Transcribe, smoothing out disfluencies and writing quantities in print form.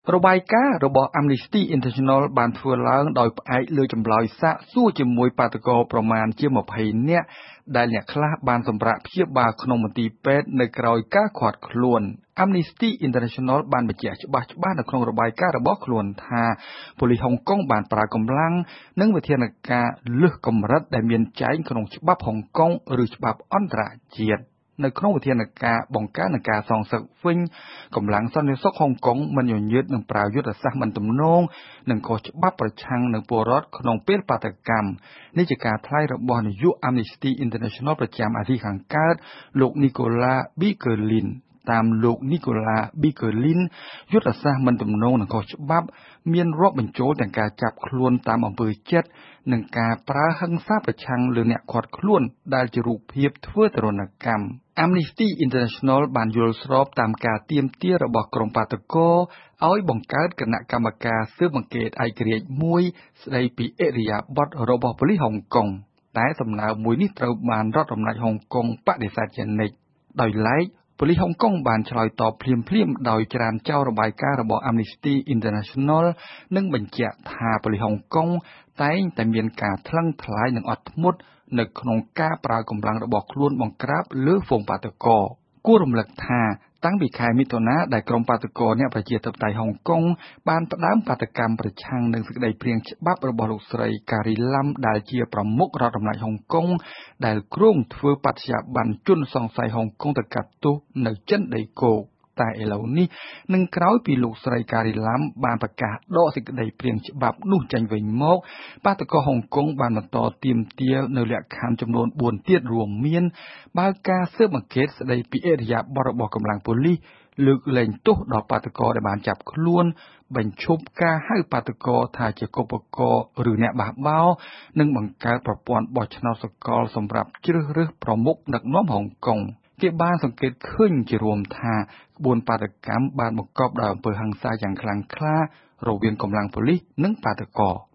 របាយការណ៍របស់ Amnesty International បានធ្វើឡើងដោយផ្អែកលើចម្លើយសាកសួរជាមួយបាតុករប្រមាណជា20នាក់ដែលអ្នកខ្លះបានសម្រាកព្យាបាលក្នុងមន្ទីរពេទ្យនៅក្រៅការឃាត់ខ្លួន Amnesty International បានបញ្ជាក់ច្បាស់ៗនៅក្នុងរបាយការណ៍របស់ខ្លួនថាប៉ូលីសហុងកុងបានប្រើកម្លាំងនិងវិធានការលើសកម្រិតដែលមានចែងក្នុងច្បាប់ហុងកុងឬច្បាប់អន្តរជាតិនៅក្នុងវិធានការបង្កើននិងការសងសឹកវិញកម្លាំងសន្តិសុខហុងកុងមិនញញើតនឹងប្រើយុទ្ធសាស្ត្រមិនទំនងនិងខុសច្បាប់ប្រឆាំងនឹងពលរដ្ឋក្នុងពេលបាតុកម្មនេះជាការថ្លែងរបស់នាយក Amnesty International ប្រចាំអាស៊ីខាងកើតលោក Nicolas Bequelin តាមលោក Nicolas Bequelin យុទ្ធសាស្ត្រមិនទំនងនិងខុសច្បាប់មានរាប់បញ្ចូលទាំងការចាប់ខ្លួនតាមអំពើចិត្តនិងការប្រើហិង្សាប្រឆាំងលើអ្នកឃាត់ខ្លួនដែលជារូបភាពធ្វើទរណកម្ម Amnesty International បានយល់ស្របតាមការទាមទាររបស់ក្រុមបាតុករឲ្យបង្កើតគណៈកម្មការស៊ើបអង្កេតឯករាជ្យមួយស្ដីពីឥរិយាបថរបស់ប៉ូលីសហុងកុងតែសំណើមួយនេះត្រូវបានរដ្ឋអំណាចហុងកុងបដិសេធជានិច្ចដោយឡែកប៉ូលីសហុងកុងបានឆ្លើយតបភ្លាមៗដោយច្រានចោលរបាយការណ៍របស់ Amnesty International និងបញ្ជាក់ថាប៉ូលីសហុងកុងតែងតែមានការថ្លឹងថ្លែងនិងអត់ធ្មត់នៅក្នុងការប្រើកម្លាំងរបស់ខ្លួនបង្ក្រាបលើហ្វូងបាតុករគួររំលឹកថាតាំងពីខែមិថុនាដែលក្រុមបាតុករអ្នកប្រជាធិបតេយ្យហុងកុងបានផ្ដើមបាតុកម្មប្រឆាំងនឹងសេចក្តីព្រាងច្បាប់របស់លោកស្រី Carrie Lam ដែលជាប្រមុខរដ្ឋអំណាចហុងកុងដែលគ្រោងធ្វើបដិញ្ញាប័ណ្ណជនសង្ស័យហុងកុងទៅកាត់ទោសនៅចិនដីគោកតែឥឡូវនេះនឹងក្រោយពីលោកស្រី Carrie Lam បានប្រកាសដកសេចក្តីព្រាងច្បាប់នោះចេញវិញមកបាតុករហុងកុងបានបន្តទាមទារនៅលក្ខខណ្ឌចំនួន4ទៀតរួមមានបើការស៊ើបអង្កេតស្តីពីឥរិយាបថរបស់កម្លាំងប៉ូលីសលើកលែងទោសដល់បាតុករដែលបានចាប់ខ្លួនបញ្ឈប់ការហៅបាតុករថាជាកុបករឬអ្នកបះបោរនិងបង្កើតប្រព័ន្ធបោះឆ្នោតសកលសម្រាប់ជ្រើសរើសប្រមុខដឹកនាំហុងកុងគេបានសង្កេតឃើញជារួមថាក្បួនបាតុកម្មបានបង្កប់ដោយអំពើហិង្សាយ៉ាងខ្លាំងក្លារវាងកម្លាំងប៉ូលីសនិងបាតុករ